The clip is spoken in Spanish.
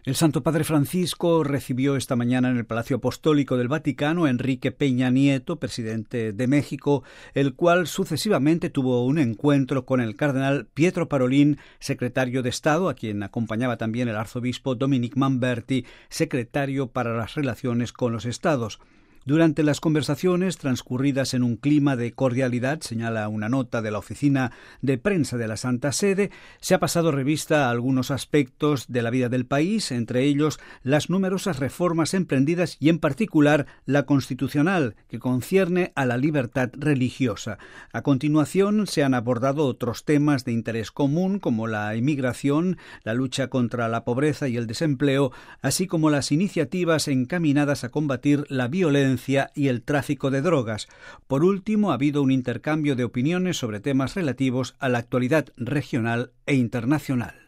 El Santo Padre Francisco recibió esta mañana en el Palacio Apostólico del Vaticano a Enrique Peña Nieto, presidente de México, el cual sucesivamente tuvo un encuentro con el cardenal Pietro Parolin, secretario de Estado, a quien acompañaba también el arzobispo Dominic Manberti, secretario para las relaciones con los Estados. Durante las conversaciones, transcurridas en un clima de cordialidad, señala una nota de la Oficina de Prensa de la Santa Sede, se ha pasado revista a algunos aspectos de la vida del país, entre ellos las numerosas reformas emprendidas y en particular la constitucional, que concierne a la libertad religiosa. A continuación se han abordado otros temas de interés común como la inmigración, la lucha contra la pobreza y el desempleo, así como las iniciativas encaminadas a combatir la violencia y el tráfico de drogas. Por último, ha habido un intercambio de opiniones sobre temas relativos a la actualidad regional e internacional.